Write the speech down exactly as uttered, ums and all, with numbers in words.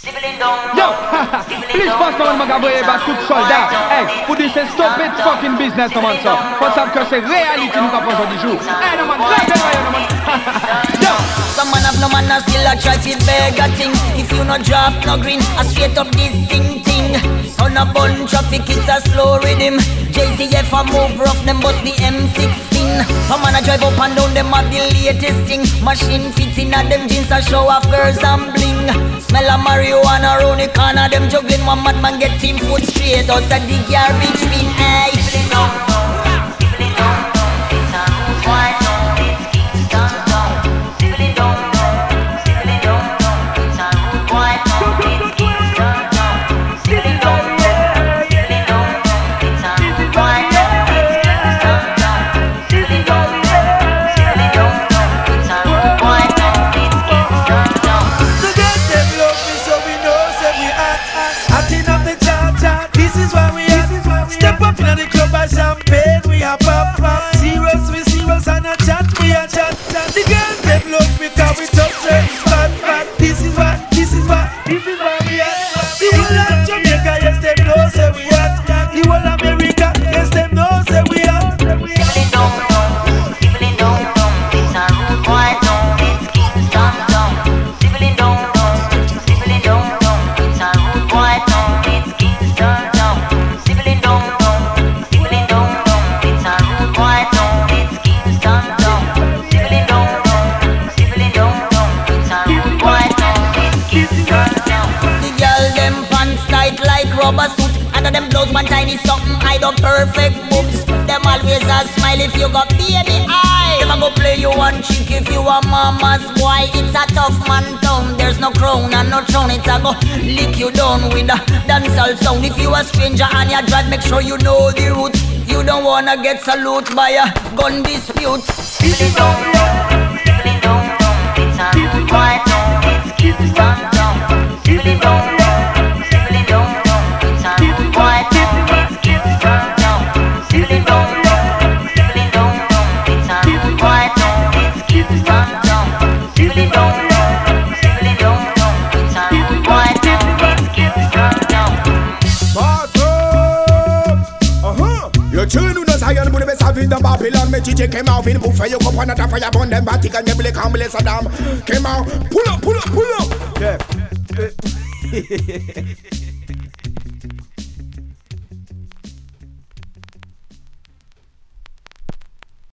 Yo, please pass on my gabo eba tout soldat. Hey, pour dire c'est stop it fucking business no man so. Pour ça que c'est réalité nous capons aujourd'hui jour. Hey no man, drive it no man. Yo. Some man have no man and still a try to beg a thing. If you no drop no green, a straight up this thing thing. Son a bun traffic, it's a slow rhythm. J C F a move rough, them bust the M sixteen. Some man a drive up and down, them have the latest thing. Machine fits in at them jeans a show off girls and bling. Smell a marijuana round the corner, them juggling. One madman get team foot straight out of the garbage bin. Hey, champagne, we are pop pop. Serious, we serious and a chat, we a chat chat. The girls them love because we touch them spot spot. This is what, this is what, this is what we are. The whole of Jamaica, yes them know say we are. The whole of America, yes them know say we are. Sibling dong dong, sibling dong dong, it's a rude boy dong, it's Kingston dong. Sibling dong dong, sibling dong dong, it's a rude boy dong, it's Kingston dong. Sibling dong dong. Rubber suit, under them blows one tiny something, I don't perfect boobs. Them always a smile if you got baby eye. Them a go play you one chick if you a mama's boy. It's a tough man town, there's no crown and no throne. It's a go lick you down with a dancehall sound. If you a stranger and you drive, make sure you know the route. You don't wanna get salute by a gun dispute. Sibling dong dong, sibling dong dong, it's a rude boy town, it's Kingston town. Sibling dong dong, sibling dong dong. White town, it's Kingston town. Sibling dong dong, sibling dong dong, it's a rude white town, it's Kingston town. Sibling dong dong, sibling dong dong, it's a rude white town, it's Kingston town. Boss up, uh-huh. You tune with us, I am the best of in the Babylon. Me G J came out in buffet, you come on the fire, burn them batik and nebule camel Saddam. Came out, pull up, pull up, pull up. Yeah.